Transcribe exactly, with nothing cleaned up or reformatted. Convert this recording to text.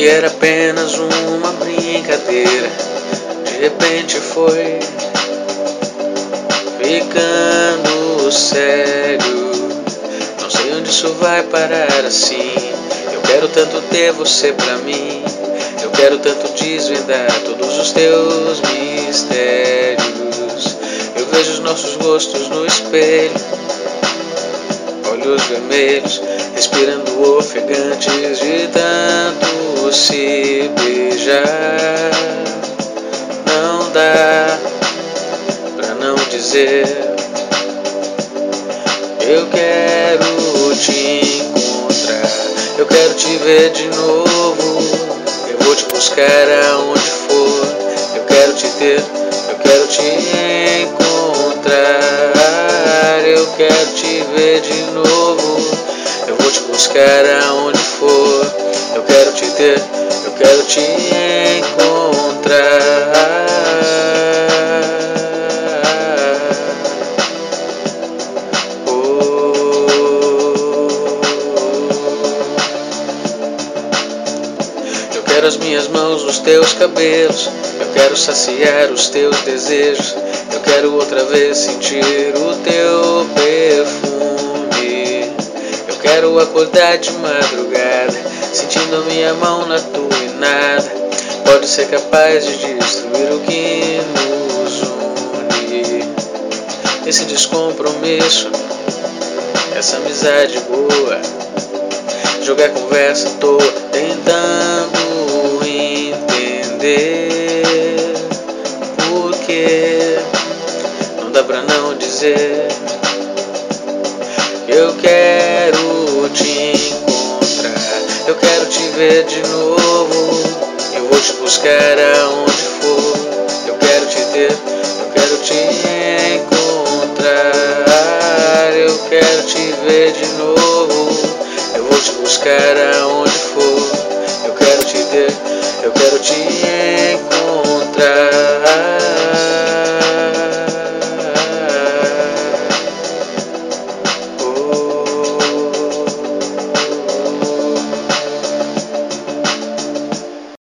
que era apenas uma brincadeira, de repente foi ficando sério. Não sei onde isso vai parar assim. Eu quero tanto ter você pra mim. Eu quero tanto desvendar todos os teus mistérios. Eu vejo os nossos rostos no espelho, olhos vermelhos, respirando ofegantes de tanto se beijar. Não dá pra não dizer: eu quero te encontrar, eu quero te ver de novo. Eu vou te buscar aonde for. Eu quero te ter, eu quero te encontrar. Eu quero te ver de novo. Eu vou te buscar aonde for. Eu quero te ter, eu quero te encontrar. Eu quero as minhas mãos nos teus cabelos. Eu quero saciar os teus desejos. Eu quero outra vez sentir o teu perfume. Eu quero acordar de madrugada, sentindo a minha mão na tua e nada pode ser capaz de destruir o que nos une. Esse descompromisso, essa amizade boa, jogar conversa à toa, tentando entender porque não dá pra não dizer que eu quero te encontrar. Eu quero te ver de novo. Eu vou te buscar aonde for. Eu quero te ter, eu quero te encontrar. Eu quero te ver de novo. Eu vou te buscar aonde for.